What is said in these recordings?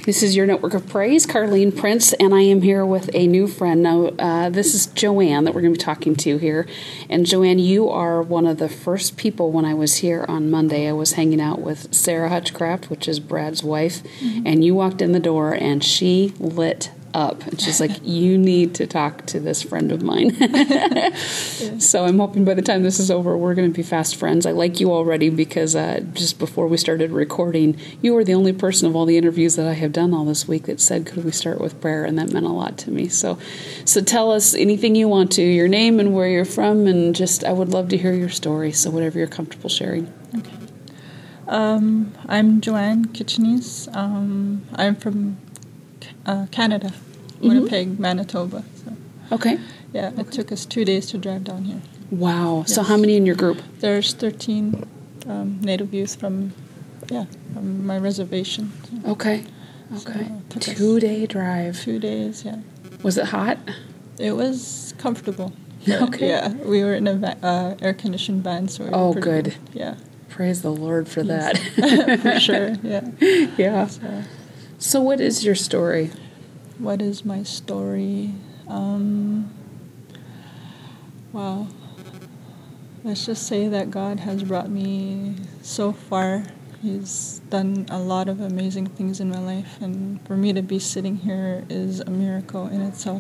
This is your Network of Praise, Carlene Prince, and I am here with a new friend. Now, this is Joanne that we're going to be talking to here. And Joanne, you are one of the first people when I was here on Monday. I was hanging out with Sarah Hutchcraft, which is Brad's wife, and you walked in the door and she lit up. And she's like, you need to talk to this friend of mine. So I'm hoping by the time this is over, we're going to be fast friends. I like you already because just before we started recording, you were the only person of all the interviews that I have done all this week that said, could we start with prayer? And that meant a lot to me. So tell us anything you want to, your name and where you're from, and just I would love to hear your story. So whatever you're comfortable sharing. Okay. I'm Joanne Kitchenese. I'm from Canada, Winnipeg, Manitoba. So. Okay. Yeah, it took us 2 days to drive down here. Wow. Yes. So how many in your group? There's 13 Native youth from my reservation. So. Okay. Okay. So 2 day drive. 2 days, yeah. Was it hot? It was comfortable. Okay. Yeah, we were in a air-conditioned van, so we were good. Yeah. Praise the Lord for that. For sure, yeah. Yeah. So what is your story? What is my story? Wow. Let's just say that God has brought me so far. He's done a lot of amazing things in my life, and for me to be sitting here is a miracle in itself.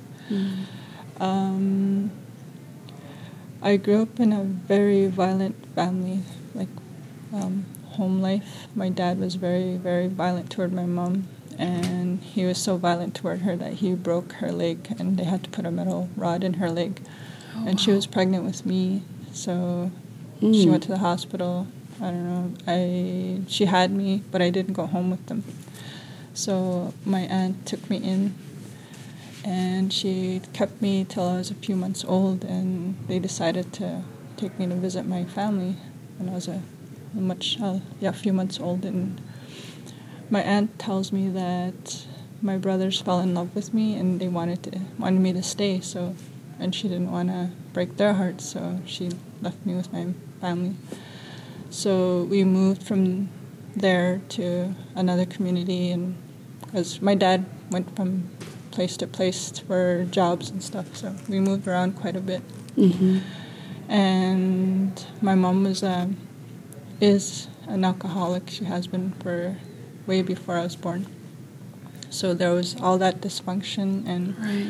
I grew up in a very violent family, home life. My dad was very, very violent toward my mom, and he was so violent toward her that he broke her leg, and they had to put a metal rod in her leg. And she was pregnant with me, so she went to the hospital. I don't know. She had me, but I didn't go home with them. So my aunt took me in, and she kept me till I was a few months old, and they decided to take me to visit my family when I was a few months old. And my aunt tells me that my brothers fell in love with me, and they wanted me to stay. So, and she didn't want to break their hearts, so she left me with my family. So we moved from there to another community, and because my dad went from place to place for jobs and stuff, so we moved around quite a bit. And my mom is an alcoholic. She has been for way before I was born. So there was all that dysfunction, and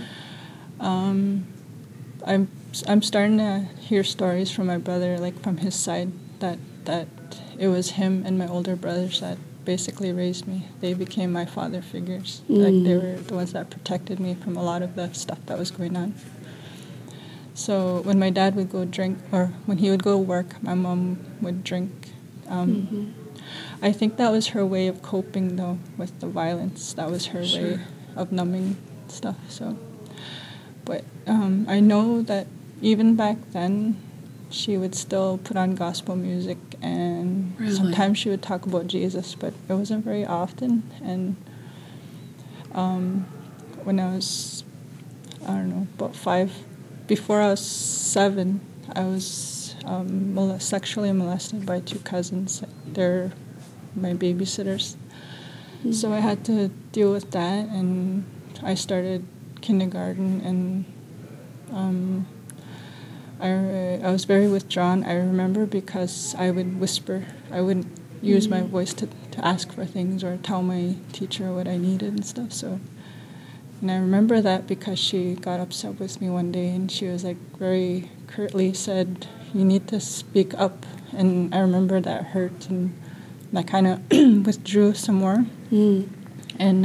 I'm starting to hear stories from my brother, like from his side, that it was him and my older brothers that basically raised me. They became my father figures. Like they were the ones that protected me from a lot of the stuff that was going on. So when my dad would go drink, or when he would go work, my mom would drink. I think that was her way of coping, though, with the violence. That was her way of numbing stuff. So, but I know that even back then, she would still put on gospel music, and sometimes she would talk about Jesus, but it wasn't very often. And when I was, about 5, before I was 7, I was sexually molested by 2 cousins. They're my babysitters. So I had to deal with that, and I started kindergarten, and I was very withdrawn. I remember because I would whisper. I wouldn't use my voice to ask for things or tell my teacher what I needed and stuff. So, and I remember that because she got upset with me one day, and she was like very curtly said, "You need to speak up." And I remember that hurt, and I kind of withdrew some more. And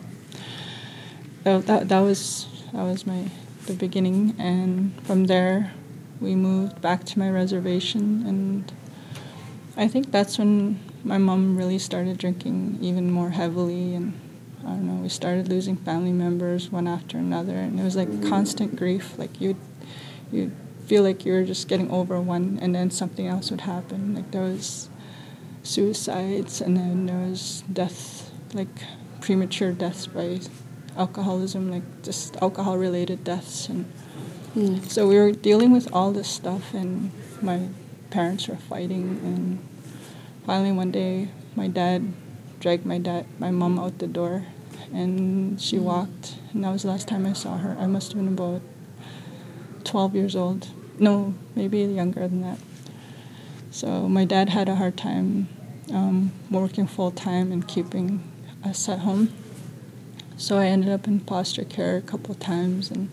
that was the beginning. And from there, we moved back to my reservation, and I think that's when my mom really started drinking even more heavily, and I don't know, we started losing family members one after another, and it was like constant grief. Like you'd feel like you were just getting over one, and then something else would happen. Like there was suicides, and then there was death, like premature deaths by alcoholism, like just alcohol-related deaths, and so we were dealing with all this stuff, and my parents were fighting, and finally one day my dad dragged my mom out the door, and she walked, and that was the last time I saw her. I must have been about 12 years old. No, maybe younger than that. So my dad had a hard time working full-time and keeping us at home. So I ended up in foster care a couple of times, and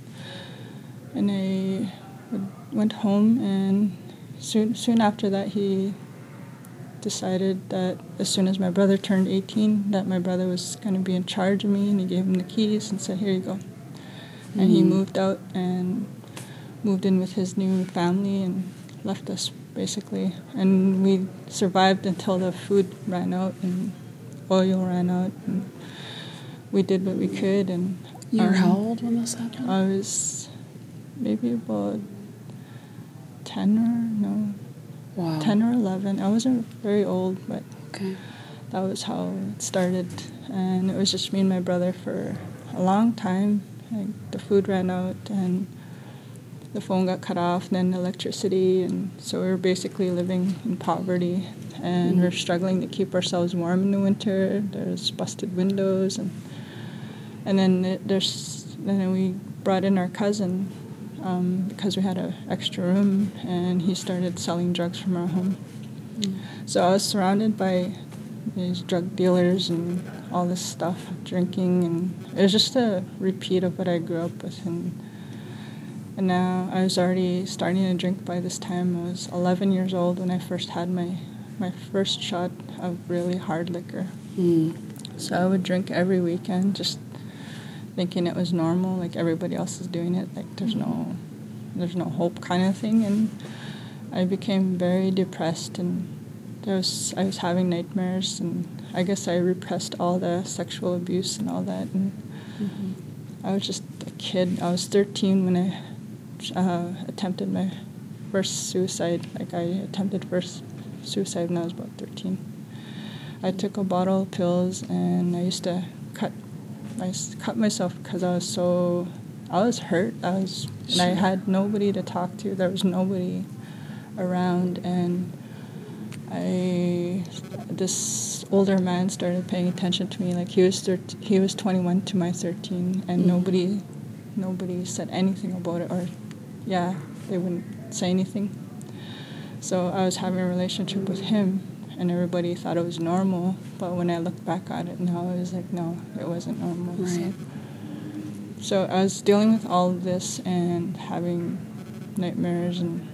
I went home, and soon after that he decided that as soon as my brother turned 18, that my brother was going to be in charge of me, and he gave him the keys and said, "Here you go." And he moved out and moved in with his new family and left us, basically. And we survived until the food ran out and oil ran out, and we did what we could. And You were how old when this happened? I was maybe about 10 or 11. I wasn't very old, but Okay. that was how it started. And it was just me and my brother for a long time. Like, the food ran out, and the phone got cut off, and then electricity, and so we were basically living in poverty, and we're struggling to keep ourselves warm in the winter. There's busted windows, and then then we brought in our cousin because we had an extra room, and he started selling drugs from our home. So I was surrounded by these drug dealers and all this stuff, drinking, and it was just a repeat of what I grew up with. And now I was already starting to drink by this time. I was 11 years old when I first had my first shot of really hard liquor. So I would drink every weekend, just thinking it was normal, like everybody else is doing it, like there's no hope kind of thing. And I became very depressed, and I was having nightmares, and I guess I repressed all the sexual abuse and all that. And I was just a kid. I was 13 when I attempted my first suicide. Like, I attempted first suicide when I was about 13. I took a bottle of pills, and I used to cut myself because I was hurt. And I had nobody to talk to. There was nobody around, and this older man started paying attention to me. Like, he was 21 to my 13, and nobody said anything about it, or they wouldn't say anything. So I was having a relationship with him, and everybody thought it was normal, but when I look back at it now, I was like, no, it wasn't normal. Right. So I was dealing with all of this and having nightmares, and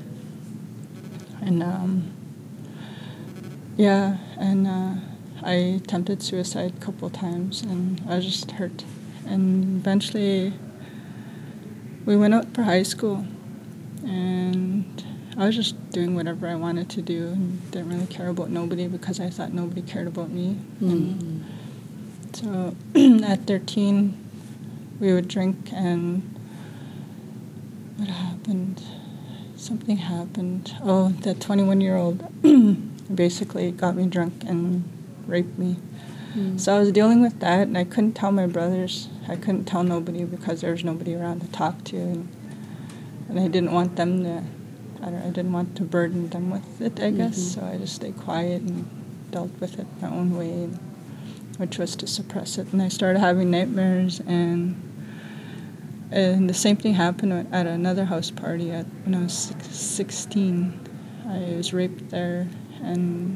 I attempted suicide a couple of times, and I was just hurt. And eventually we went out for high school, and I was just doing whatever I wanted to do and didn't really care about nobody because I thought nobody cared about me. And so at 13, we would drink, and what happened? Something happened. Oh, the 21-year-old basically got me drunk and raped me. So I was dealing with that, and I couldn't tell my brothers. I couldn't tell nobody because there was nobody around to talk to, and I didn't want them to. I didn't want to burden them with it, I guess. So I just stayed quiet and dealt with it my own way, which was to suppress it. And I started having nightmares, and the same thing happened at another house party when I was 16. I was raped there, and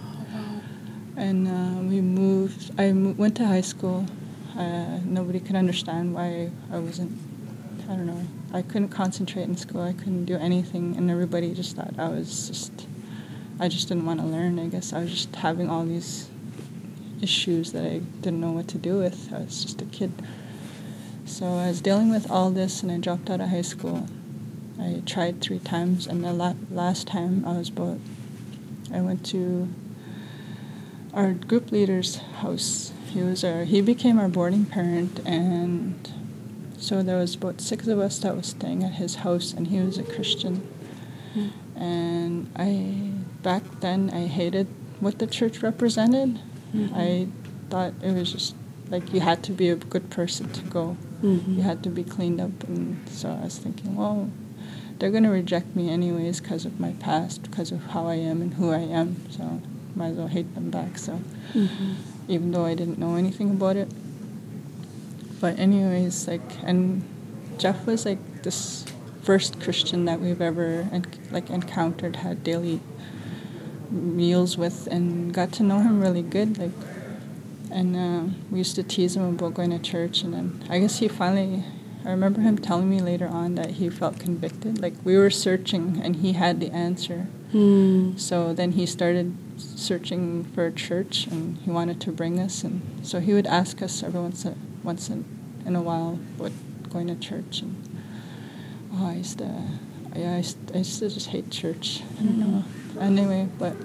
we moved. I went to high school. Nobody could understand why I wasn't. I don't know. I couldn't concentrate in school. I couldn't do anything, and everybody just thought I just didn't want to learn. I guess I was just having all these issues that I didn't know what to do with. I was just a kid. So I was dealing with all this, and I dropped out of high school. I tried 3 times, and the last time I went to our group leader's house. He became our boarding parent, and so there was about 6 of us that was staying at his house, and he was a Christian. And back then I hated what the church represented. I thought it was just like you had to be a good person to go. You had to be cleaned up, and so I was thinking, well, they're going to reject me anyways because of my past, because of how I am and who I am, so might as well hate them back. So even though I didn't know anything about it. But anyways, like, and Jeff was like this first Christian that we've ever encountered, had daily meals with, and got to know him really good. Like, and we used to tease him about going to church, and then I guess he finally. I remember him telling me later on that he felt convicted. Like, we were searching, and he had the answer. So then he started searching for a church, and he wanted to bring us, and so he would ask us every once in a while about going to church. And I used to just hate church. I don't know. Anyway, but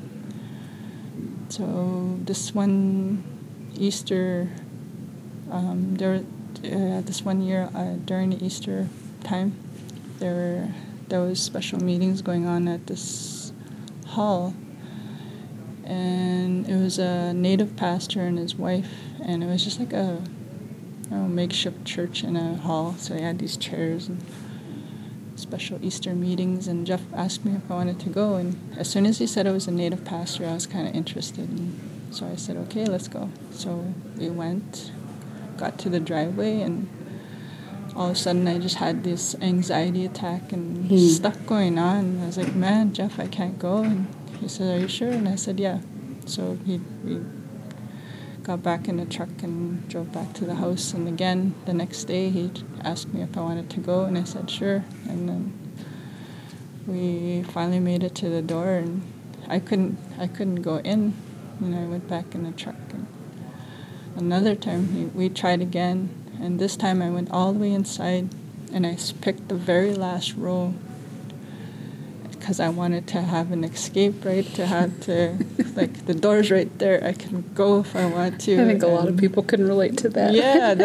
so this one Easter, this one year during the Easter time, there was special meetings going on at this hall, and it was a native pastor and his wife, and it was just like a makeshift church in a hall. So they had these chairs and special Easter meetings, and Jeff asked me if I wanted to go, and as soon as he said it was a native pastor, I was kind of interested, and so I said, okay, let's go. So we went, got to the driveway, and all of a sudden I just had this anxiety attack and stuff going on. And I was like, man, Jeff, I can't go. And he said, are you sure? And I said, yeah. So we got back in the truck and drove back to the house. And again, the next day, he asked me if I wanted to go, and I said, sure. And then we finally made it to the door, and I couldn't go in. And I went back in the truck. And another time, we tried again, and this time I went all the way inside, and I picked the very last row because I wanted to have an escape, right? Like, the door's right there. I can go if I want to. I think a lot of people can relate to that. Yeah,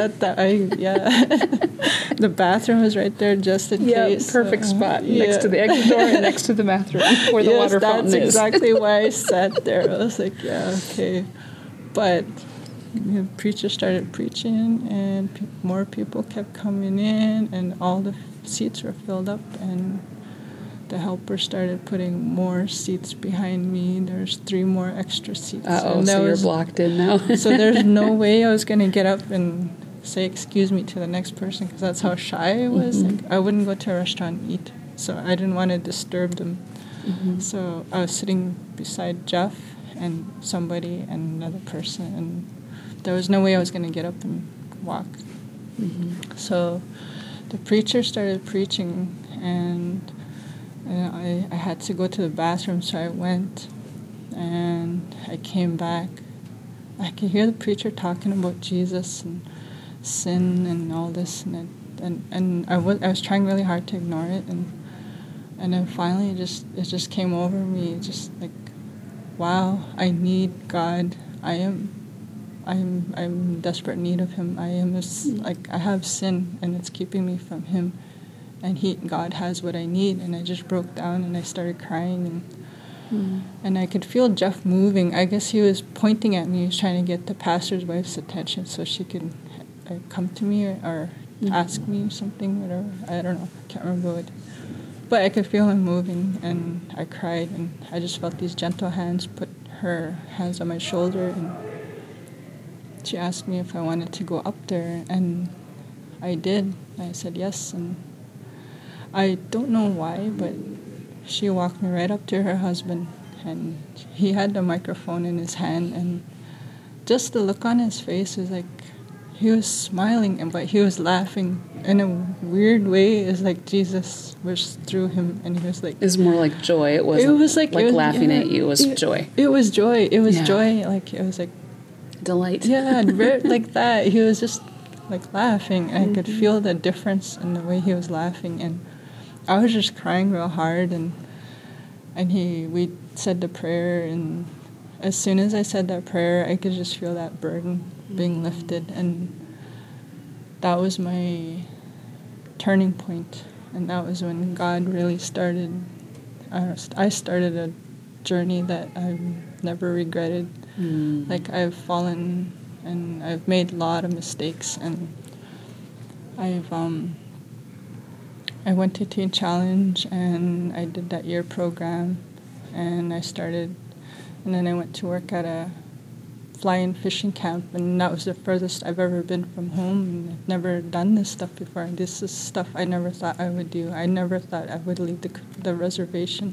the bathroom was right there just in case. Perfect spot next to the exit door and next to the bathroom where the water fountain is. That's exactly why I sat there. I was like, yeah, okay. But the preacher started preaching, and more people kept coming in, and all the seats were filled up, and the helper started putting more seats behind me. There's 3 more extra seats. So you're blocked in now. So there's no way I was going to get up and say excuse me to the next person, because that's how shy I was. Like, I wouldn't go to a restaurant and eat, so I didn't want to disturb them. So I was sitting beside Jeff and somebody and another person, and there was no way I was going to get up and walk. So the preacher started preaching, and I had to go to the bathroom, so I went, and I came back. I could hear the preacher talking about Jesus and sin and all this, and I was trying really hard to ignore it, and then finally it just came over me, just like, wow, I need God. I'm in desperate need of Him. I have sin, and it's keeping me from Him. And God has what I need. And I just broke down, and I started crying, and I could feel Jeff moving. I guess he was pointing at me. He was trying to get the pastor's wife's attention so she could come to me or ask me something, whatever. I don't know. I can't remember what. But I could feel him moving, and I cried, and I just felt these gentle hands put her hands on my shoulder, and she asked me if I wanted to go up there, and I did. I said yes, and I don't know why, but she walked me right up to her husband, and he had the microphone in his hand, and just the look on his face was like, he was smiling, but he was laughing in a weird way. It's like Jesus was through him, and he was like... It was more like joy. It was laughing at you. It was joy. It was joy. It was joy. Like, it was like... Delight. Yeah, like that. He was just like laughing. I could feel the difference in the way he was laughing, and I was just crying real hard, and we said the prayer, and as soon as I said that prayer, I could just feel that burden being lifted, and that was my turning point, and that was when God really started. I started a journey that I've never regretted. Like, I've fallen, and I've made a lot of mistakes, and I went to Teen Challenge, and I did that year program, and then I went to work at a fly-in fishing camp, and that was the furthest I've ever been from home. And I've never done this stuff before. And this is stuff I never thought I would do. I never thought I would leave the reservation.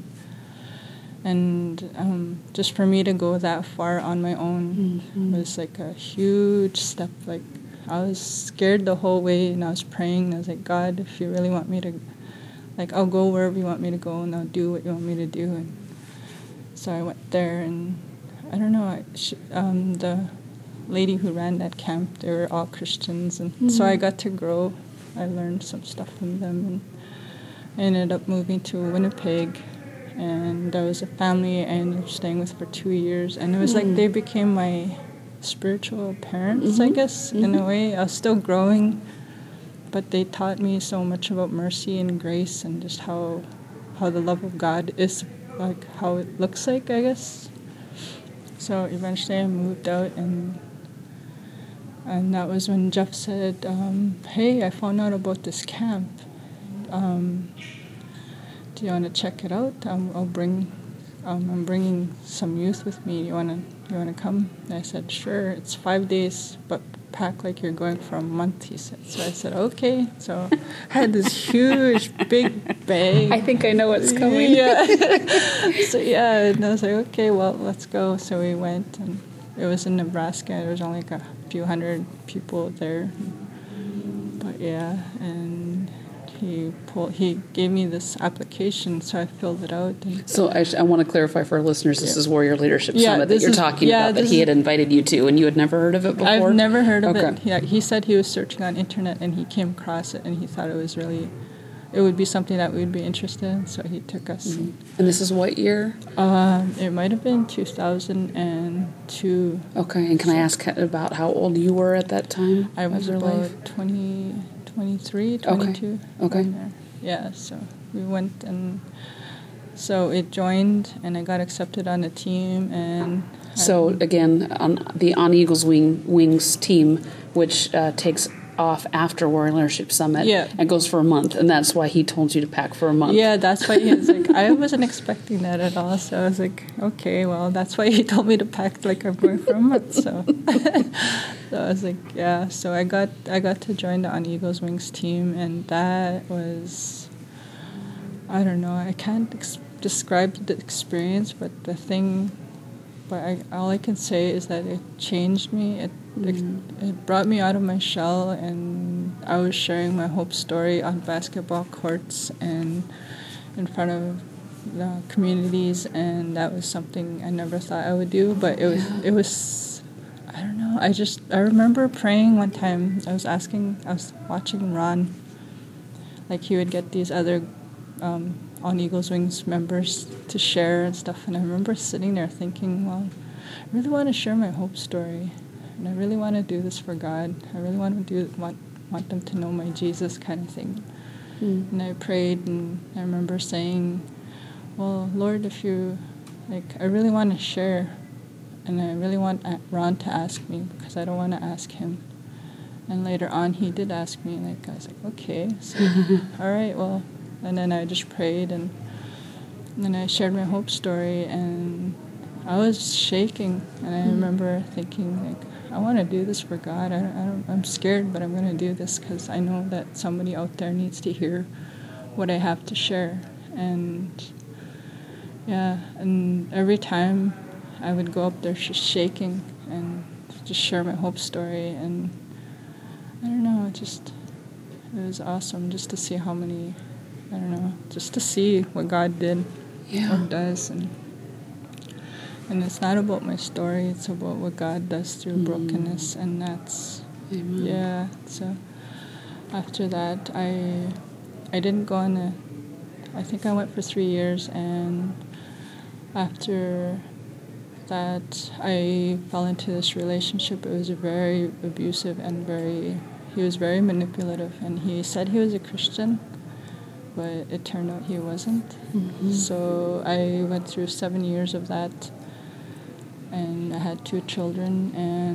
And just for me to go that far on my own was like a huge step. Like, I was scared the whole way, and I was praying. I was like, God, if you really want me to, like, I'll go wherever you want me to go, and I'll do what you want me to do. And so I went there, and I don't know, the lady who ran that camp, they were all Christians, and so I got to grow. I learned some stuff from them, and I ended up moving to Winnipeg, and there was a family I ended up staying with for 2 years, and it was like they became my spiritual parents, I guess, in a way. I was still growing, but they taught me so much about mercy and grace and just how the love of God is, like how it looks like, I guess. So eventually I moved out, and that was when Jeff said, hey, I found out about this camp. Do you want to check it out? I'm bringing some youth with me. You want to come? And I said, sure. It's 5 days, but pack like you're going for a month, he said. So I said, okay. So I had this huge, big bag. I think I know what's coming. Yeah. So yeah, and I was like, okay, well, let's go. So we went, and it was in Nebraska. There was only like a few hundred people there. But yeah, and he gave me this application, so I filled it out. And so I want to clarify for our listeners, this is Warrior Leadership Summit that you're talking about, that he had invited you to, and you had never heard of it before? I've never heard of it. Yeah, he said he was searching on internet, and he came across it, and he thought it would be something that we'd be interested in, so he took us. And this is what year? It might have been 2002. Okay, and can I ask about how old you were at that time? I was about 23, 22. Okay. Yeah, so we went, and so it joined, and I got accepted on the team. And so again, on the On Eagles Wings team, which takes off after Warrior Leadership Summit, and goes for a month, and that's why he told you to pack for a month. Yeah, that's why he was like, I wasn't expecting that at all, so I was like, okay, well, that's why he told me to pack like I'm going for a month. So so I was like, yeah. So I got to join the On Eagles Wings team, and that was, I don't know, I can't describe the experience, but all I can say is that it changed me. It brought me out of my shell, and I was sharing my hope story on basketball courts and in front of the communities, and that was something I never thought I would do. But it was I don't know. I remember praying one time. I was watching Ron, like he would get these other On Eagles Wings members to share and stuff, and I remember sitting there thinking, well, I really want to share my hope story, and I really want to do this for God. I really want them to know my Jesus kind of thing. And I prayed, and I remember saying, well, Lord, if you, I really want to share, and I really want Ron to ask me, because I don't want to ask him. And later on, he did ask me, and I was like, okay, so, all right, well. And then I just prayed, and then I shared my hope story, and I was shaking. And I remember thinking, I want to do this for God. I'm scared, but I'm going to do this because I know that somebody out there needs to hear what I have to share. And yeah, and every time I would go up there just shaking and just share my hope story. And I don't know, it was awesome just to see how many, I don't know, just to see what God did or does. And it's not about my story, it's about what God does through brokenness, and that's, so after that, I didn't go on I think I went for 3 years, and after that, I fell into this relationship. It was very abusive and he was very manipulative, and he said he was a Christian, but it turned out he wasn't. So I went through 7 years of that, and I had 2 children,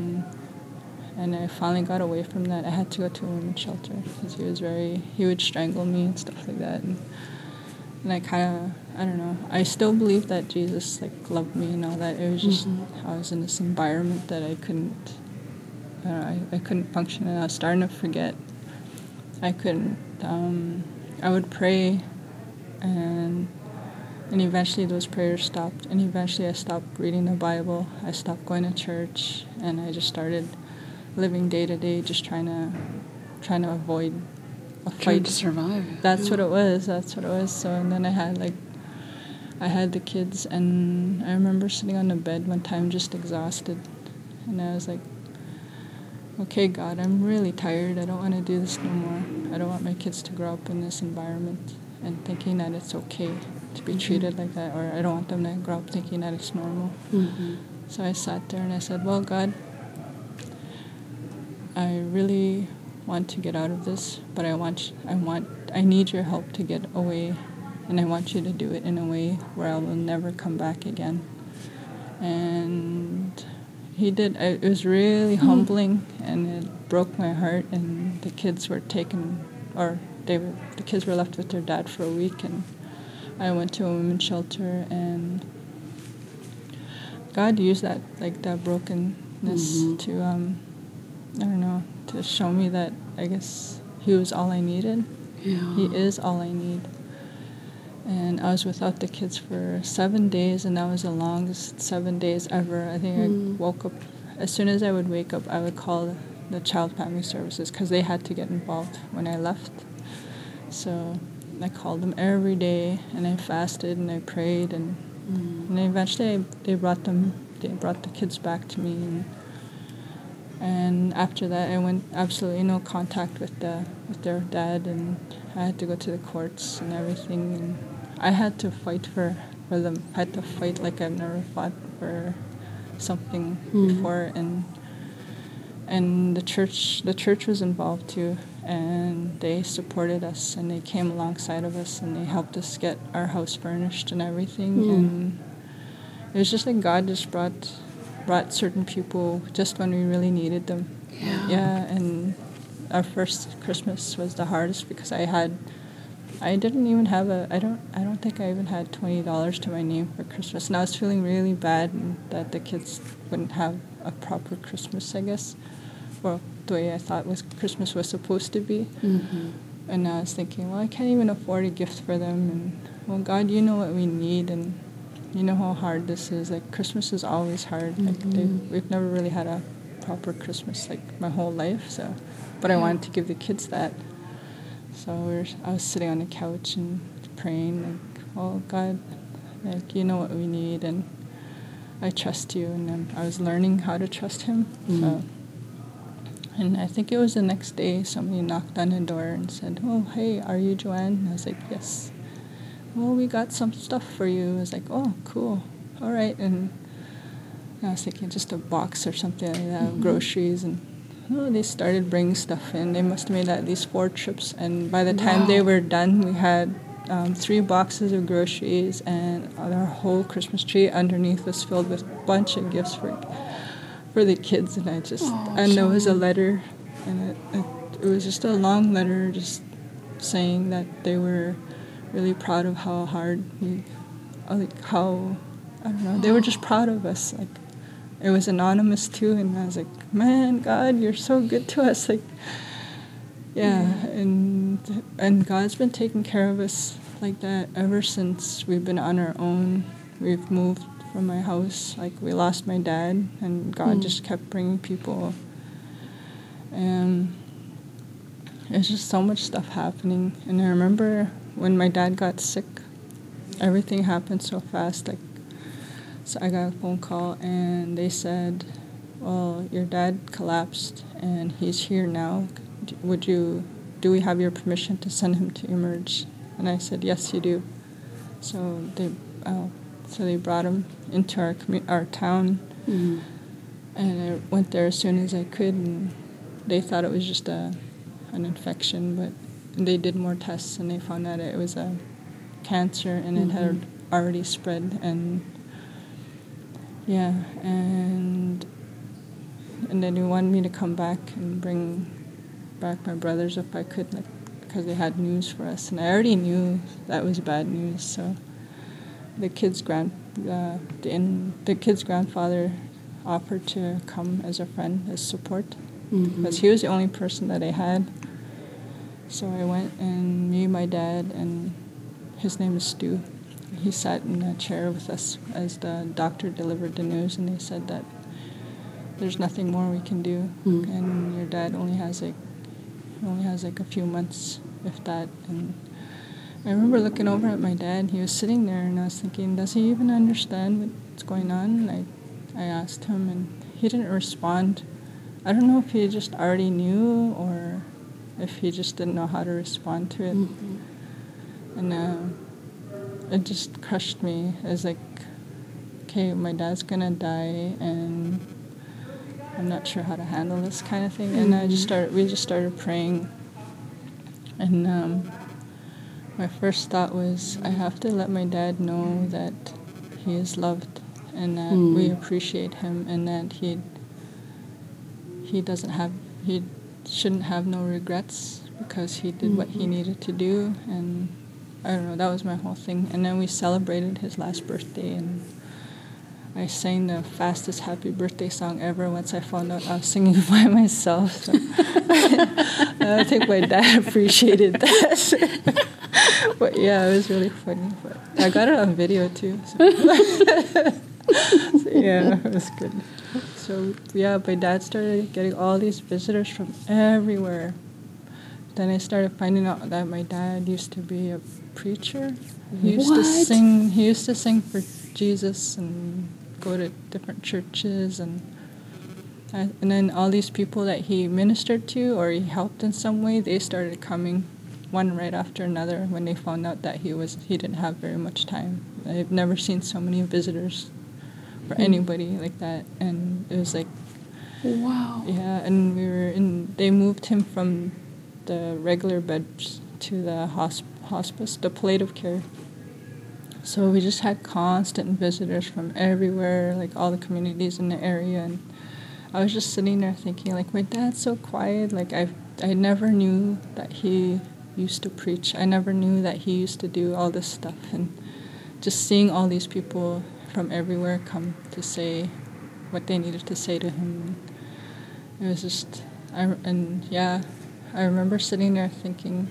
and I finally got away from that. I had to go to a women's shelter because he would strangle me and stuff like that. And I kind of, I don't know, I still believe that Jesus, like, loved me and all that. It was just, I was in this environment that I couldn't, I couldn't function, and I was starting to forget. I couldn't, I would pray, and eventually those prayers stopped, and eventually I stopped reading the Bible, I stopped going to church, and I just started living day to day, just trying to avoid a fight. Trying to survive. That's what it was. So, and then I had the kids, and I remember sitting on the bed one time just exhausted, and I was like, okay, God, I'm really tired. I don't want to do this no more. I don't want my kids to grow up in this environment and thinking that it's okay to be treated like that, or I don't want them to grow up thinking that it's normal. So I sat there and I said, well, God, I really want to get out of this, but I need your help to get away, and I want you to do it in a way where I will never come back again. And he did. It was really humbling, and it broke my heart. And the kids were taken, the kids were left with their dad for a week, and I went to a women's shelter, and God used that brokenness to, I don't know, to show me that I guess he was all I needed. Yeah. He is all I need. And I was without the kids for 7 days, and that was the longest 7 days ever. I think I woke up, as soon as I would wake up, I would call the Child Family Services because they had to get involved when I left. So I called them every day, and I fasted and I prayed, and eventually they brought the kids back to me, and after that I went absolutely no contact with their dad, and I had to go to the courts and everything, and I had to fight for them. I had to fight like I've never fought for something before, and the church was involved too, and they supported us, and they came alongside of us, and they helped us get our house furnished and everything. And it was just like God just brought certain people just when we really needed them. Yeah. And our first Christmas was the hardest because I didn't even have I don't think I even had $20 to my name for Christmas, and I was feeling really bad that the kids wouldn't have a proper Christmas, I guess, or the way I thought Christmas was supposed to be. And I was thinking, well, I can't even afford a gift for them, and well, God, you know what we need, and you know how hard this is. Like, Christmas is always hard. Like, we've never really had a proper Christmas like my whole life, so, but I wanted to give the kids that. So I was sitting on the couch and praying, like, oh God, like, you know what we need, and I trust you. And then I was learning how to trust him. So, and I think it was the next day somebody knocked on the door and said, oh, hey, are you Joanne? And I was like, yes. Well, we got some stuff for you. I was like, oh, cool, all right. And I was thinking just a box or something like that, groceries, and they started bringing stuff in. They must have made at least 4 trips, and by the time they were done, we had 3 boxes of groceries, and our whole Christmas tree underneath was filled with a bunch of gifts for the kids. And there was a letter, and it was just a long letter just saying that they were really proud of how hard they were just proud of us. Like, it was anonymous too, and I was like, man, God, you're so good to us. Like, yeah, and God's been taking care of us like that ever since we've been on our own. We've moved from my house. Like, we lost my dad, and God just kept bringing people. And there's just so much stuff happening. And I remember when my dad got sick, everything happened so fast. Like, so I got a phone call, and they said, well, your dad collapsed, and he's here now. Do we have your permission to send him to Emerge? And I said, yes, you do. So they brought him into our town, and I went there as soon as I could, and they thought it was just an infection, but they did more tests, and they found out it was a cancer, and it had already spread. And yeah, and then he wanted me to come back and bring back my brothers if I could, like, because they had news for us, and I already knew that was bad news. So the kid's grandfather offered to come as a friend, as support, because he was the only person that I had. So I went, and me, my dad, and his name is Stu. He sat in a chair with us as the doctor delivered the news, and they said that there's nothing more we can do, and your dad only has like a few months, if that. And I remember looking over at my dad. He was sitting there, and I was thinking, does he even understand what's going on? And I asked him, and he didn't respond. I don't know if he just already knew or if he just didn't know how to respond to it. And it just crushed me. It was like, okay, my dad's gonna die, and I'm not sure how to handle this kind of thing. And we just started praying. And my first thought was, I have to let my dad know that he is loved, and that we appreciate him, and that he shouldn't have no regrets, because he did what he needed to do. And I don't know, that was my whole thing. And then we celebrated his last birthday, and I sang the fastest happy birthday song ever once I found out I was singing by myself. So I think my dad appreciated that. But yeah, it was really funny. But I got it on video too. So. So yeah, it was good. So yeah, my dad started getting all these visitors from everywhere. Then I started finding out that my dad used to be a preacher. He used to sing. He used to sing for Jesus and go to different churches, and then all these people that he ministered to or he helped in some way, they started coming, one right after another, when they found out that he didn't have very much time. I've never seen so many visitors for anybody like that, and it was like, wow. Yeah, and they moved him from the regular beds to the hospice, the palliative care. So we just had constant visitors from everywhere, like all the communities in the area. And I was just sitting there thinking, like, my dad's so quiet. Like, I never knew that he used to preach. I never knew that he used to do all this stuff. And just seeing all these people from everywhere come to say what they needed to say to him, it was just, I remember sitting there thinking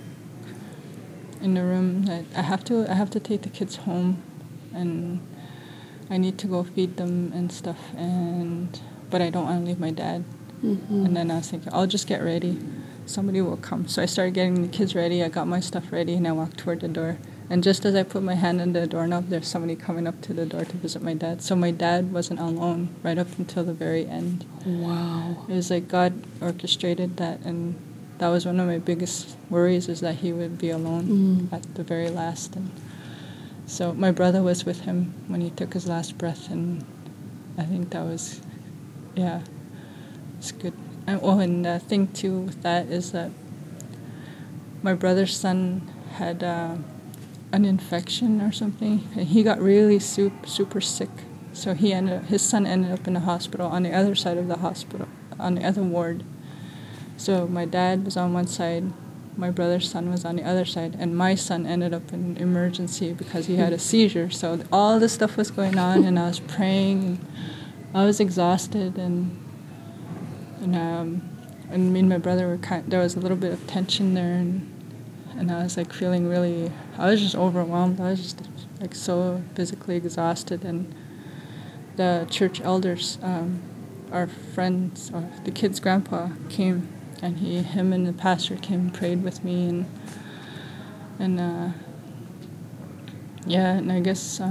in the room that I have to take the kids home, and I need to go feed them and stuff, but I don't want to leave my dad. And then I was thinking, I'll just get ready. Somebody will come. So I started getting the kids ready. I got my stuff ready, and I walked toward the door. And just as I put my hand on the doorknob, there's somebody coming up to the door to visit my dad. So my dad wasn't alone right up until the very end. Wow. It was like God orchestrated that, and that was one of my biggest worries, is that he would be alone at the very last. And so my brother was with him when he took his last breath, and I think that was, yeah, it's good. And the thing too with that is that my brother's son had an infection or something, and he got really super sick. So his son ended up in the hospital, on the other side of the hospital, on the other ward. So my dad was on one side, my brother's son was on the other side, and my son ended up in emergency because he had a seizure. So all this stuff was going on, and I was praying, and I was exhausted, and me and my brother were there was a little bit of tension there, and I was like feeling really, I was just overwhelmed. I was just like so physically exhausted, and the church elders, our friends, the kid's grandpa came, and him and the pastor came and prayed with me, and I guess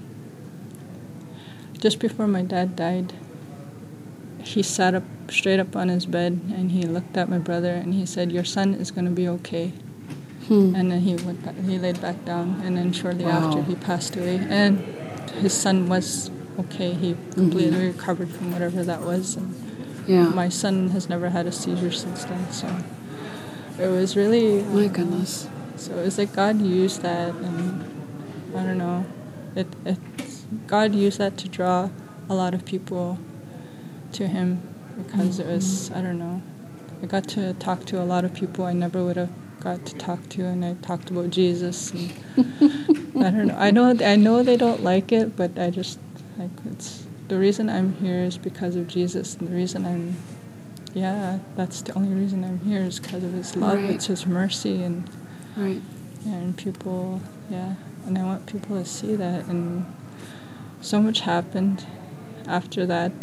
just before my dad died, he sat up straight up on his bed, and he looked at my brother, and he said, "Your son is going to be okay." And then he laid back down, and then shortly after he passed away, and his son was okay. He completely recovered from whatever that was. And my son has never had a seizure since then, so it was really... My goodness. So it was like God used that, and I don't know, God used that to draw a lot of people to him, because it was, I don't know, I got to talk to a lot of people I never would have got to talk to, and I talked about Jesus. And I don't know. I know they don't like it, but I just like it's the reason I'm here is because of Jesus, and the reason that's the only reason I'm here is because of His love. Right. It's His mercy, and Right. and people, and I want people to see that. And so much happened after that.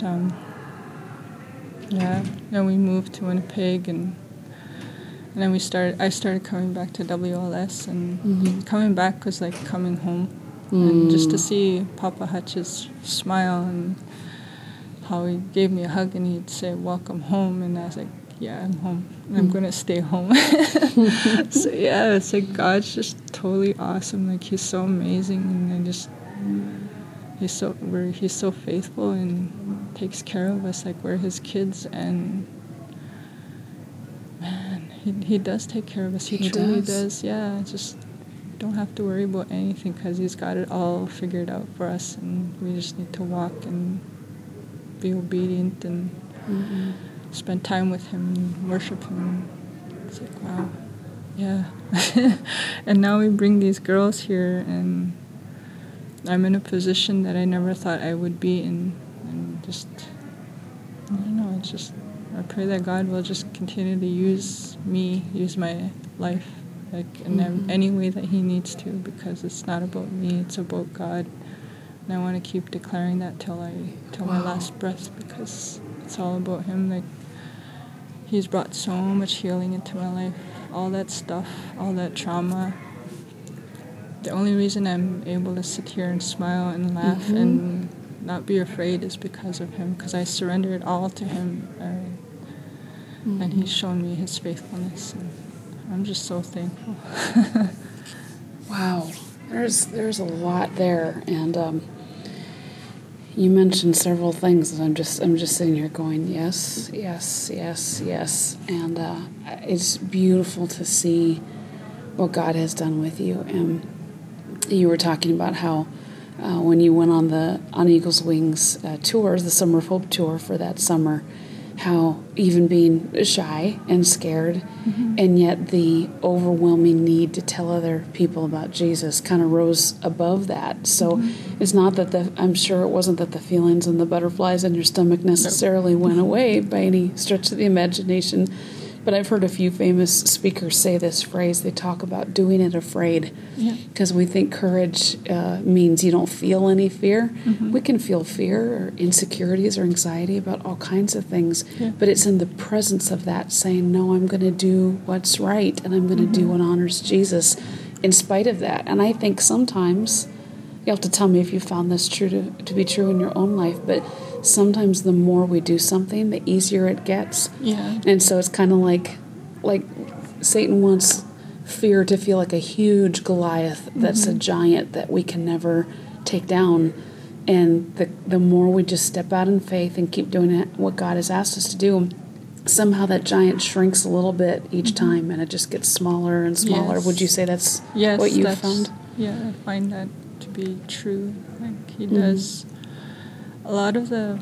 Then we moved to Winnipeg, and then I started coming back to WLS, and coming back was like coming home. And just to see Papa Hutch's smile and how he gave me a hug and he'd say, "Welcome home," and I was like, "Yeah, I'm home. I'm going to stay home." So yeah, it's like God's just totally awesome. Like He's so amazing, and He's so faithful and takes care of us like we're His kids. And man, he does take care of us. He truly does. Yeah, just don't have to worry about anything because He's got it all figured out for us, and we just need to walk and be obedient and spend time with Him and worship Him. It's like, wow, yeah. And now we bring these girls here, and I'm in a position that I never thought I would be in, and just, I don't know, it's just, I pray that God will just continue to use my life, like in any way that He needs to, because it's not about me, it's about God. And I want to keep declaring that till my last breath, because it's all about Him. Like He's brought so much healing into my life, all that stuff, all that trauma. The only reason I'm able to sit here and smile and laugh and not be afraid is because of Him, because I surrender it all to Him, and He's shown me His faithfulness, and I'm just so thankful. Wow, there's a lot there, and you mentioned several things, and I'm just sitting here going, yes, yes, yes, yes, and it's beautiful to see what God has done with you. And you were talking about how when you went on Eagle's Wings tour, the Summer of Hope tour for that summer, how even being shy and scared, and yet the overwhelming need to tell other people about Jesus kind of rose above that. So it's not that I'm sure it wasn't that the feelings and the butterflies in your stomach necessarily went away by any stretch of the imagination. But I've heard a few famous speakers say this phrase. They talk about doing it afraid, because we think courage means you don't feel any fear. We can feel fear or insecurities or anxiety about all kinds of things, but it's in the presence of that saying, no, I'm going to do what's right, and I'm going to do what honors Jesus in spite of that. And I think sometimes, you have to tell me if you found this true to be true in your own life, but sometimes the more we do something, the easier it gets. Yeah. And so it's kind of like Satan wants fear to feel like a huge Goliath that's a giant that we can never take down. And the more we just step out in faith and keep doing what God has asked us to do, somehow that giant shrinks a little bit each time, and it just gets smaller and smaller. Yes. Would you say that's what you found? Yeah, I find that to be true. Like He does. A lot of the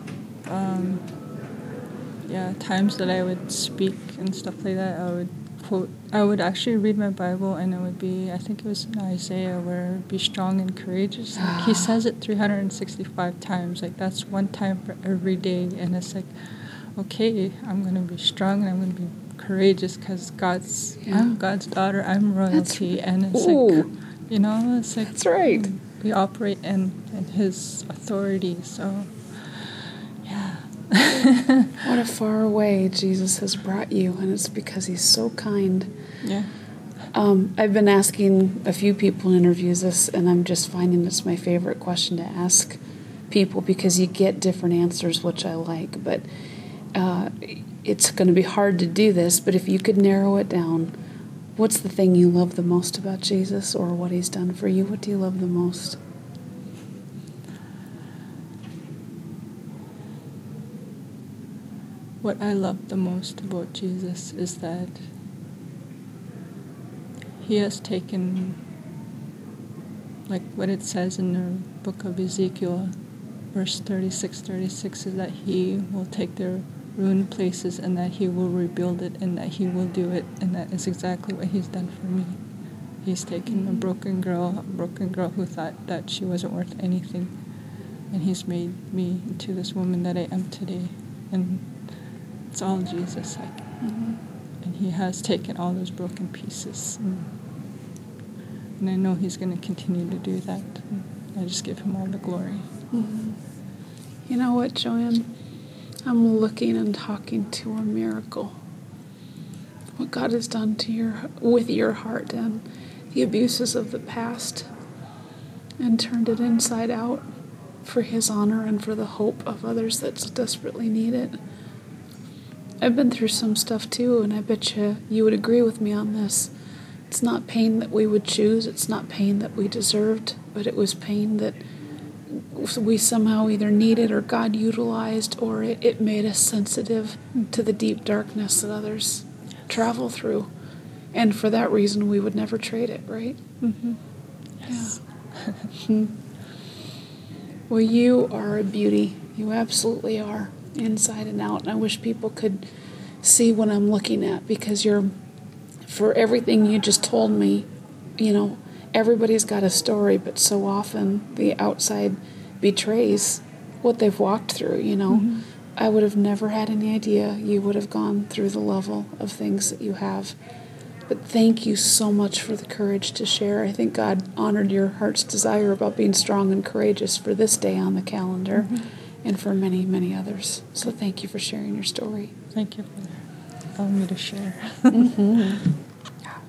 times that I would speak and stuff like that, I would actually read my Bible, and it would be, I think it was in Isaiah, where be strong and courageous. Like, He says it 365 times. Like, that's one time for every day. And it's like, okay, I'm going to be strong and I'm going to be courageous because I'm God's daughter. I'm royalty. And it's like, it's like, that's right. We operate in His authority. So, yeah. What a far way Jesus has brought you, and it's because He's so kind. Yeah. I've been asking a few people in interviews this, and I'm just finding it's my favorite question to ask people, because you get different answers, which I like. But it's going to be hard to do this, but if you could narrow it down, what's the thing you love the most about Jesus, or what He's done for you? What do you love the most? What I love the most about Jesus is that He has taken, like what it says in the book of Ezekiel, verse 36 is that He will take their ruined places, and that he will rebuild it, and that he will do it, and that is exactly what he's done for me. He's taken a broken girl who thought that she wasn't worth anything, and he's made me into this woman that I am today. And it's all Jesus. And he has taken all those broken pieces. And I know he's going to continue to do that. And I just give him all the glory. You know what, Joanne? I'm looking and talking to a miracle. What God has done with your heart and the abuses of the past, and turned it inside out for his honor and for the hope of others that desperately need it. I've been through some stuff too, and I bet you would agree with me on this. It's not pain that we would choose, it's not pain that we deserved, but it was pain that we somehow either needed or God utilized, or it made us sensitive to the deep darkness that others travel through. And for that reason, we would never trade it, right? Yes. Yeah. Well, you are a beauty. You absolutely are, inside and out. And I wish people could see what I'm looking at, because for everything you just told me, everybody's got a story, but so often the outside betrays what they've walked through, I would have never had any idea you would have gone through the level of things that you have. But thank you so much for the courage to share. I think God honored your heart's desire about being strong and courageous for this day on the calendar and for many, many others. So thank you for sharing your story. Thank you for allowing me to share. Yeah.